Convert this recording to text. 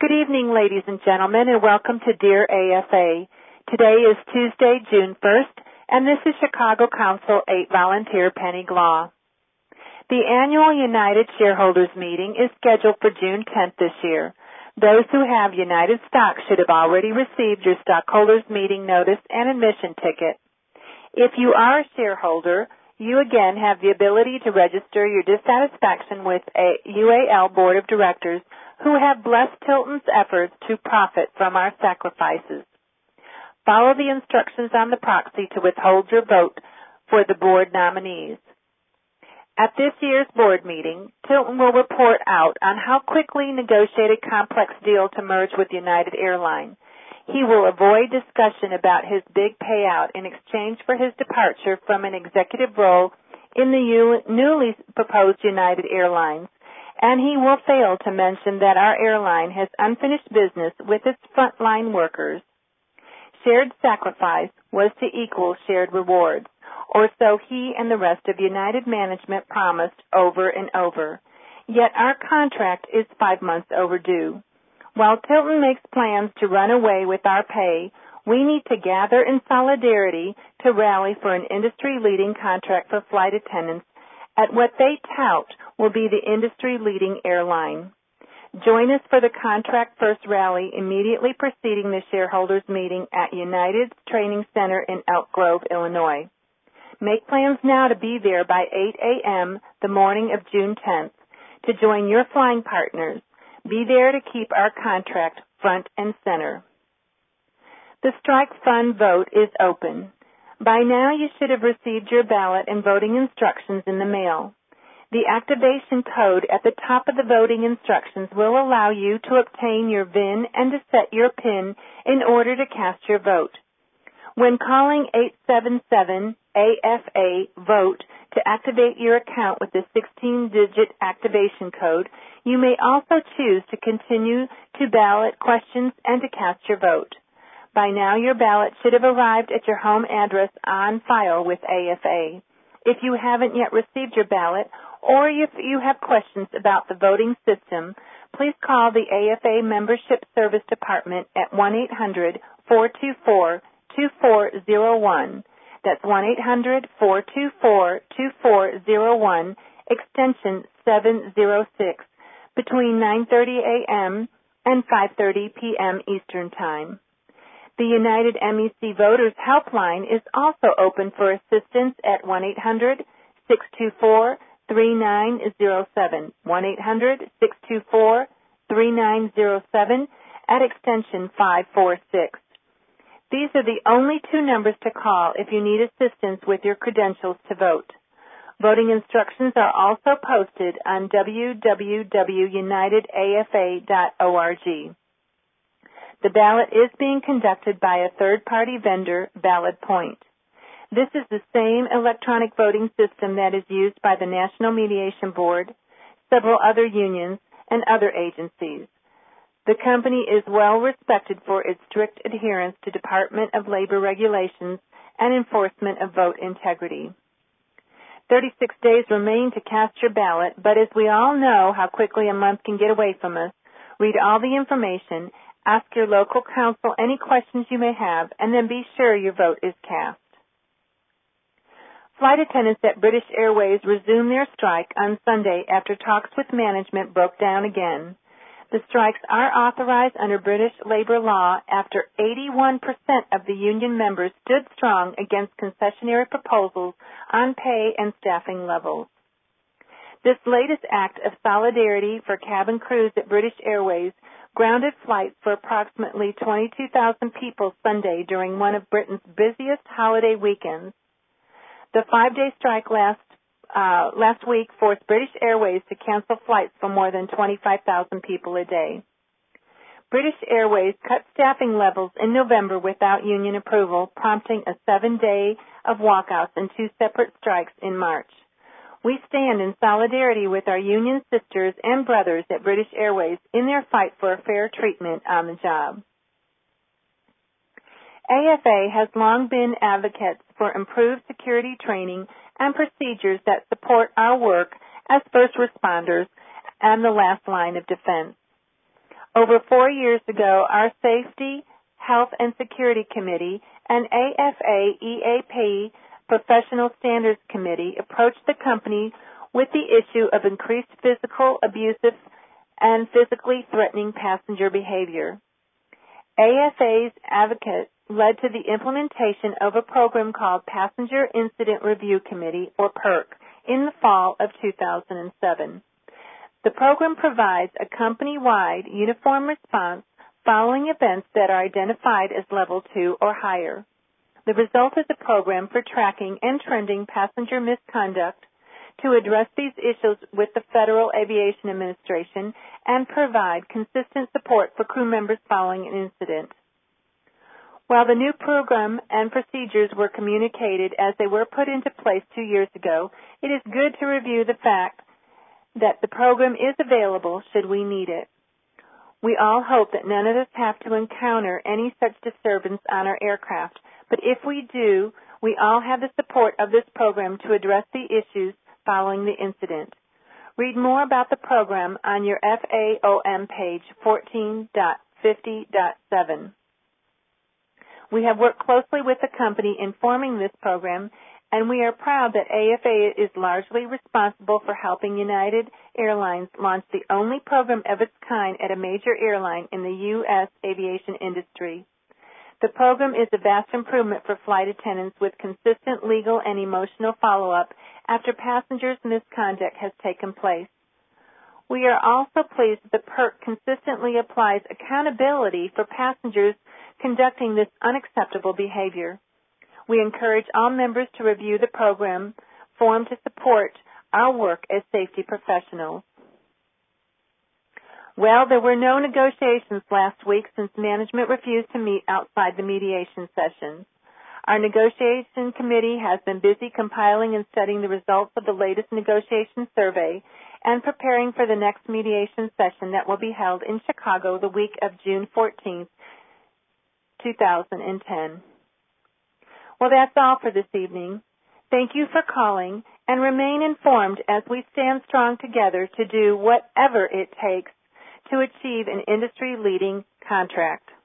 Good evening, ladies and gentlemen, and welcome to Dear AFA. Today is Tuesday, June 1st, and this is Chicago Council 8 Volunteer Penny Glaw. The annual United Shareholders Meeting is scheduled for June 10th this year. Those who have United stock should have already received your stockholders meeting notice and admission ticket. If you are a shareholder, you again have the ability to register your dissatisfaction with a UAL Board of Directors who have blessed Tilton's efforts to profit from our sacrifices. Follow the instructions on the proxy to withhold your vote for the board nominees. At this year's board meeting, Tilton will report out on how quickly negotiate a complex deal to merge with United Airlines. He will avoid discussion about his big payout in exchange for his departure from an executive role in the newly proposed United Airlines, and he will fail to mention that our airline has unfinished business with its frontline workers. Shared sacrifice was to equal shared rewards, or so he and the rest of United management promised over and over. Yet our contract is 5 months overdue. While Tilton makes plans to run away with our pay, we need to gather in solidarity to rally for an industry-leading contract for flight attendants at what they tout will be the industry-leading airline. Join us for the Contract First Rally immediately preceding the shareholders meeting at United's Training Center in Elk Grove, Illinois. Make plans now to be there by 8 a.m. the morning of June 10th to join your flying partners. Be there to keep our contract front and center. The Strike Fund vote is open. By now you should have received your ballot and voting instructions in the mail. The activation code at the top of the voting instructions will allow you to obtain your VIN and to set your PIN in order to cast your vote. When calling 877-AFA-VOTE to activate your account with the 16-digit activation code, you may also choose to continue to ballot questions and to cast your vote. By now, your ballot should have arrived at your home address on file with AFA. If you haven't yet received your ballot, or if you have questions about the voting system, please call the AFA Membership Service Department at 1-800-424-2401. That's 1-800-424-2401, extension 706, between 9:30 a.m. and 5:30 p.m. Eastern Time. The United MEC Voters Helpline is also open for assistance at 1-800-624-3907, 1-800-624-3907 at extension 546. These are the only two numbers to call if you need assistance with your credentials to vote. Voting instructions are also posted on www.unitedafa.org. The ballot is being conducted by a third-party vendor, Ballot Point. This is the same electronic voting system that is used by the National Mediation Board, several other unions, and other agencies. The company is well respected for its strict adherence to Department of Labor regulations and enforcement of vote integrity. 36 days remain to cast your ballot, but as we all know how quickly a month can get away from us, read all the information, ask your local council any questions you may have, and then be sure your vote is cast. Flight attendants at British Airways resumed their strike on Sunday after talks with management broke down again. The strikes are authorized under British labor law after 81% of the union members stood strong against concessionary proposals on pay and staffing levels. This latest act of solidarity for cabin crews at British Airways grounded flights for approximately 22,000 people Sunday during one of Britain's busiest holiday weekends. The 5-day strike last week forced British Airways to cancel flights for more than 25,000 people a day. British Airways cut staffing levels in November without union approval, prompting a 7-day of walkouts and 2 separate strikes in March. We stand in solidarity with our union sisters and brothers at British Airways in their fight for fair treatment on the job. AFA has long been advocates for improved security training and procedures that support our work as first responders and the last line of defense. Over 4 years ago, our Safety, Health, and Security Committee and AFA EAP Professional Standards Committee approached the company with the issue of increased physical, abusive, and physically threatening passenger behavior. AFA's advocate led to the implementation of a program called Passenger Incident Review Committee, or PIRC, in the fall of 2007. The program provides a company-wide uniform response following events that are identified as Level 2 or higher. The result is a program for tracking and trending passenger misconduct to address these issues with the Federal Aviation Administration and provide consistent support for crew members following an incident. While the new program and procedures were communicated as they were put into place 2 years ago, it is good to review the fact that the program is available should we need it. We all hope that none of us have to encounter any such disturbance on our aircraft, but if we do, we all have the support of this program to address the issues following the incident. Read more about the program on your FAOM page 14.50.7. We have worked closely with the company in forming this program, and we are proud that AFA is largely responsible for helping United Airlines launch the only program of its kind at a major airline in the U.S. aviation industry. The program is a vast improvement for flight attendants with consistent legal and emotional follow-up after passengers' misconduct has taken place. We are also pleased that the PIRC consistently applies accountability for passengers conducting this unacceptable behavior. We encourage all members to review the program formed to support our work as safety professionals. Well, there were no negotiations last week since management refused to meet outside the mediation sessions. Our negotiation committee has been busy compiling and studying the results of the latest negotiation survey and preparing for the next mediation session that will be held in Chicago the week of June 14th, 2010. Well, that's all for this evening. Thank you for calling, and remain informed as we stand strong together to do whatever it takes to achieve an industry-leading contract.